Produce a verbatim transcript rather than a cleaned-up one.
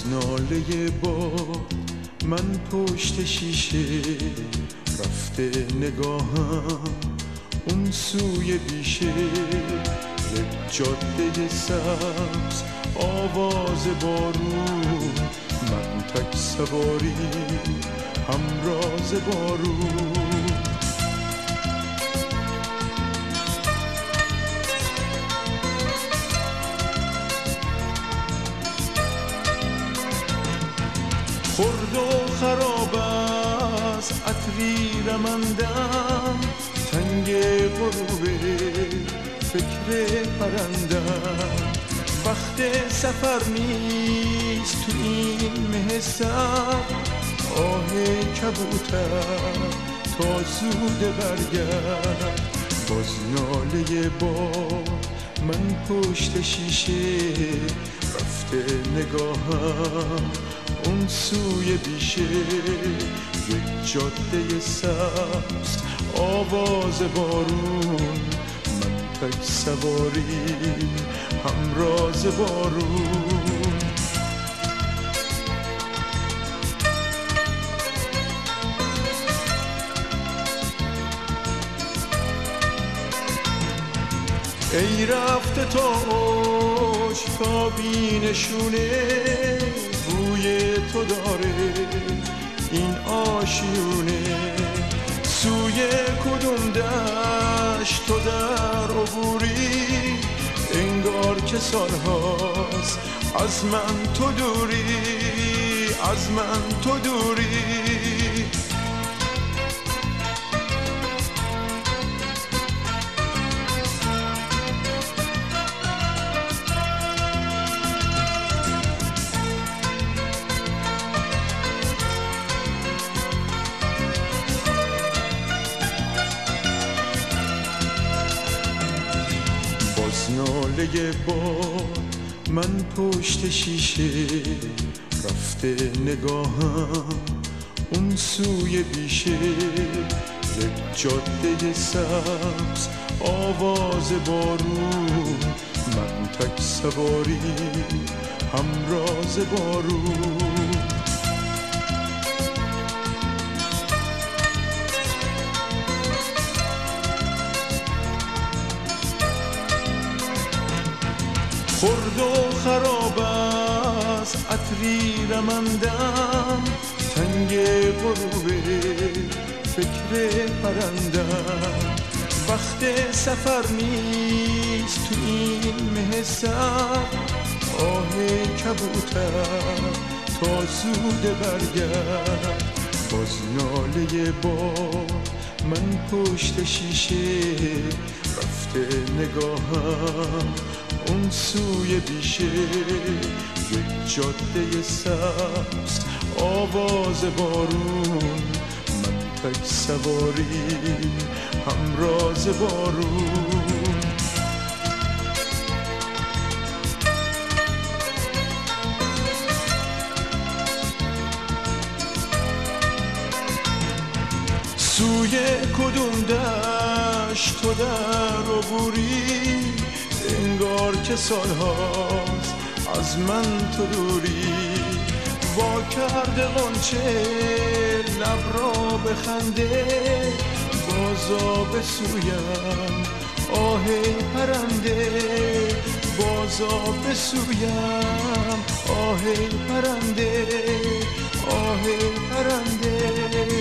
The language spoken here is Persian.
ناله باد من پشت شیشه رفته نگاهم اون سوی بیشه، یک جاده سبز آواز بارون، من تک سواری همراز بارون. خرد و خراب است عطری رمندم، تنگ غروبه فکر پرندم. وقت سفر نیست تو این مه سرد، آه کبوتر تا زود برگرد. باز ناله باد من پشت شیشه رفته نگاهم اون سوی بیشه، یک جاده سبز آواز بارون، من تک سواری همراز بارون. ای رفته تا اوج تا بی نشونه، بوی تو داره این آشیونه. سوی کدوم دشت تو در عبوری، انگار که سالهاست از من تو دوری، از من تو دوری. ناله باد من پشت شیشه رفته نگاهم اون سوی بیشه، یک جاده سبز آواز بارون، من تک سواری همراز بارون. خرد و خراب است عطری رمندم، تنگ غروبه فکر پرندم. وقت سفر نیست تو این مه سرد، آه کبوتر تا زود برگرد. باز ناله باد من پشت شیشه رفته نگاهم اون سوی بیشه، یک جاده سبز آواز بارون، من تک سواری همراز بارون. سوی کدوم دشت تو در عبوری، انگار که سالهاست از من تو دوری. وا کرده غنچه لب را بخنده، بازا به سویم آه پرنده، بازا به سویم آه پرنده، آه پرنده.